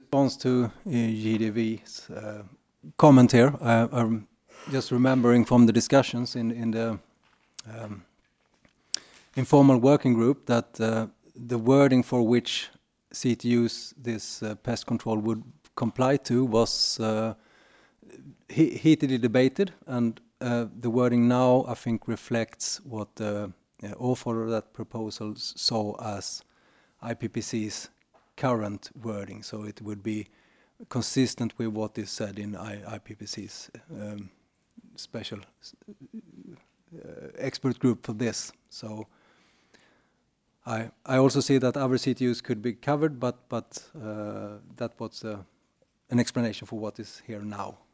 response to GDV's comment here, I'm just remembering from the discussions in the informal working group that the wording for which CTUs this pest control would comply to was heatedly debated, and the wording now I think reflects what the author of that proposal saw as IPPC's current wording, so it would be consistent with what is said in IPPC's special expert group for this. So I also see that other CTUs could be covered, but that was an explanation for what is here now.